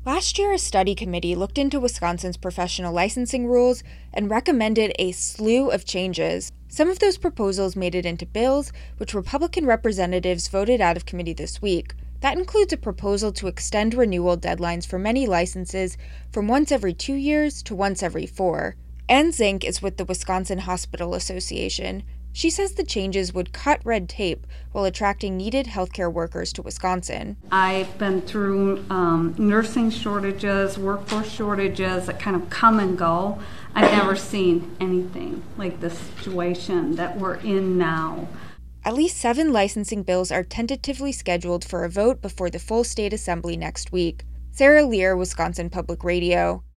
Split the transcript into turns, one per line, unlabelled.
Last year, a study committee looked into Wisconsin's professional licensing rules and recommended a slew of changes. Some of those proposals made it into bills, which Republican representatives voted out of committee this week. That includes a proposal to extend renewal deadlines for many licenses from once every 2 years to once every 4. Ann Zink is with the Wisconsin Hospital Association. She says the changes would cut red tape while attracting needed healthcare workers to Wisconsin.
I've been through nursing shortages, workforce shortages that kind of come and go. I've never seen anything like the situation that we're in now.
At least 7 licensing bills are tentatively scheduled for a vote before the full state assembly next week. Sarah Lear, Wisconsin Public Radio.